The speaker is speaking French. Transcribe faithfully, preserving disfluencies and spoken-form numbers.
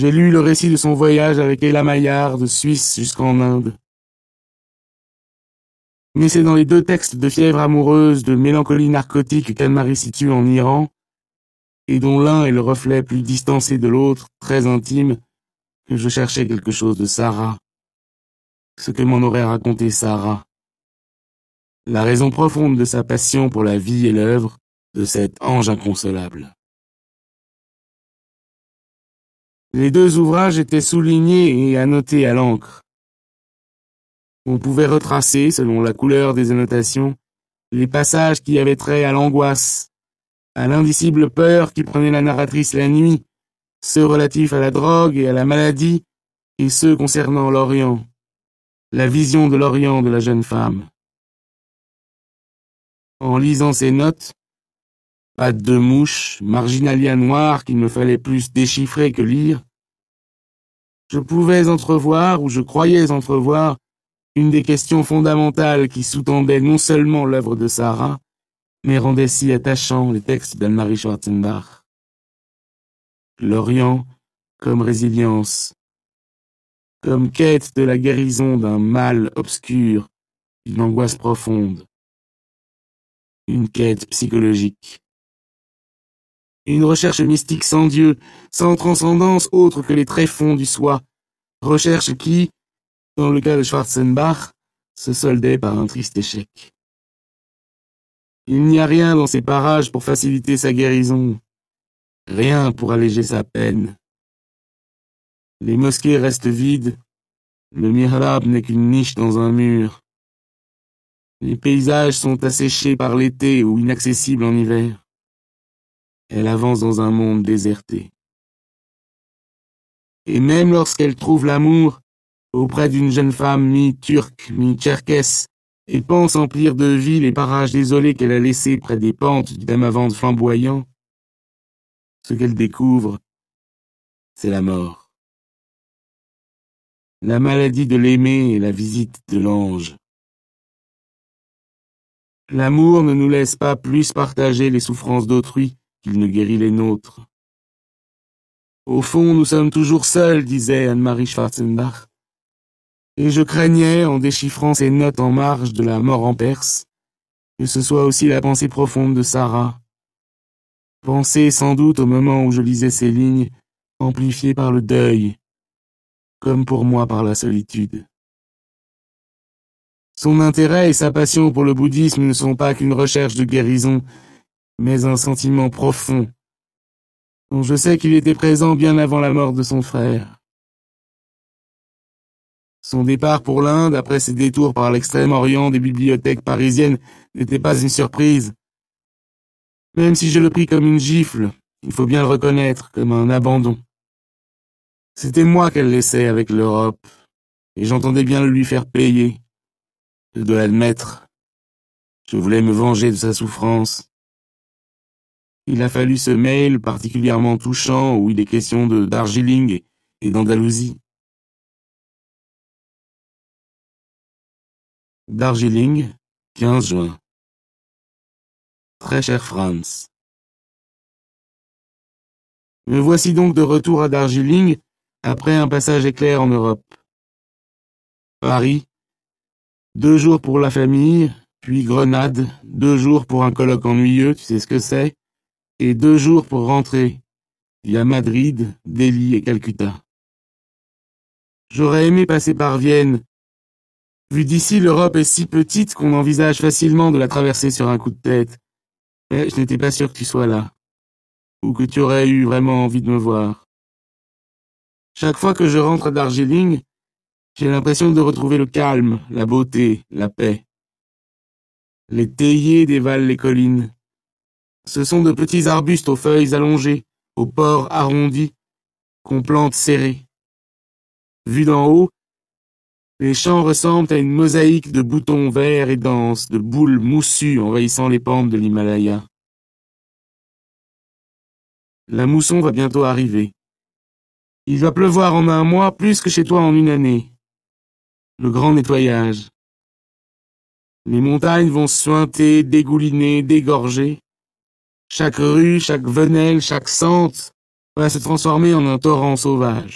J'ai lu le récit de son voyage avec Ella Maillard de Suisse jusqu'en Inde. Mais c'est dans les deux textes de fièvre amoureuse, de mélancolie narcotique qu'Anne-Marie situe en Iran, et dont l'un est le reflet plus distancé de l'autre, très intime, que je cherchais quelque chose de Sarah. Ce que m'en aurait raconté Sarah. La raison profonde de sa passion pour la vie et l'œuvre de cet ange inconsolable. Les deux ouvrages étaient soulignés et annotés à l'encre. On pouvait retracer, selon la couleur des annotations, les passages qui avaient trait à l'angoisse, à l'indicible peur qui prenait la narratrice la nuit, ceux relatifs à la drogue et à la maladie, et ceux concernant l'Orient, la vision de l'Orient de la jeune femme. En lisant ces notes, pattes de mouche, marginalia noir qu'il me fallait plus déchiffrer que lire, je pouvais entrevoir, ou je croyais entrevoir, une des questions fondamentales qui sous-tendaient non seulement l'œuvre de Sarah, mais rendait si attachant les textes d'Anne-Marie Schwarzenbach. L'Orient comme résilience, comme quête de la guérison d'un mal obscur, d'une angoisse profonde, une quête psychologique. Une recherche mystique sans Dieu, sans transcendance autre que les tréfonds du soi, recherche qui, dans le cas de Schwarzenbach, se soldait par un triste échec. Il n'y a rien dans ces parages pour faciliter sa guérison, rien pour alléger sa peine. Les mosquées restent vides, le mihrab n'est qu'une niche dans un mur. Les paysages sont asséchés par l'été ou inaccessibles en hiver. Elle avance dans un monde déserté. Et même lorsqu'elle trouve l'amour, auprès d'une jeune femme mi-turque, mi-tcherkesse, et pense emplir de vie les parages désolés qu'elle a laissés près des pentes du damavand flamboyant, ce qu'elle découvre, c'est la mort. La maladie de l'aimer et la visite de l'ange. L'amour ne nous laisse pas plus partager les souffrances d'autrui qu'il ne guérit les nôtres. Au fond, nous sommes toujours seuls, disait Anne-Marie Schwarzenbach. Et je craignais, en déchiffrant ces notes en marge de la mort en Perse, que ce soit aussi la pensée profonde de Sarah. Pensée sans doute au moment où je lisais ces lignes, amplifiée par le deuil, comme pour moi par la solitude. Son intérêt et sa passion pour le bouddhisme ne sont pas qu'une recherche de guérison, mais un sentiment profond, dont je sais qu'il était présent bien avant la mort de son frère. Son départ pour l'Inde, après ses détours par l'extrême-orient des bibliothèques parisiennes, n'était pas une surprise. Même si je le pris comme une gifle, il faut bien le reconnaître, comme un abandon. C'était moi qu'elle laissait avec l'Europe, et j'entendais bien le lui faire payer. Je dois l'admettre. Je voulais me venger de sa souffrance. Il a fallu ce mail particulièrement touchant où il est question de Darjeeling et d'Andalousie. Darjeeling, quinze juin. Très cher Franz. Me voici donc de retour à Darjeeling, après un passage éclair en Europe. Paris, deux jours pour la famille, puis Grenade, deux jours pour un colloque ennuyeux, tu sais ce que c'est, et deux jours pour rentrer, via Madrid, Delhi et Calcutta. J'aurais aimé passer par Vienne. Vu d'ici, l'Europe est si petite qu'on envisage facilement de la traverser sur un coup de tête. Mais je n'étais pas sûr que tu sois là, ou que tu aurais eu vraiment envie de me voir. Chaque fois que je rentre à Darjeeling, j'ai l'impression de retrouver le calme, la beauté, la paix. Les théiers dévalent les collines. Ce sont de petits arbustes aux feuilles allongées, aux pores arrondis, qu'on plante serrés. Vus d'en haut, les champs ressemblent à une mosaïque de boutons verts et denses, de boules moussues envahissant les pentes de l'Himalaya. La mousson va bientôt arriver. Il va pleuvoir en un mois plus que chez toi en une année. Le grand nettoyage. Les montagnes vont suinter, dégouliner, dégorger. Chaque rue, chaque venelle, chaque sente va se transformer en un torrent sauvage.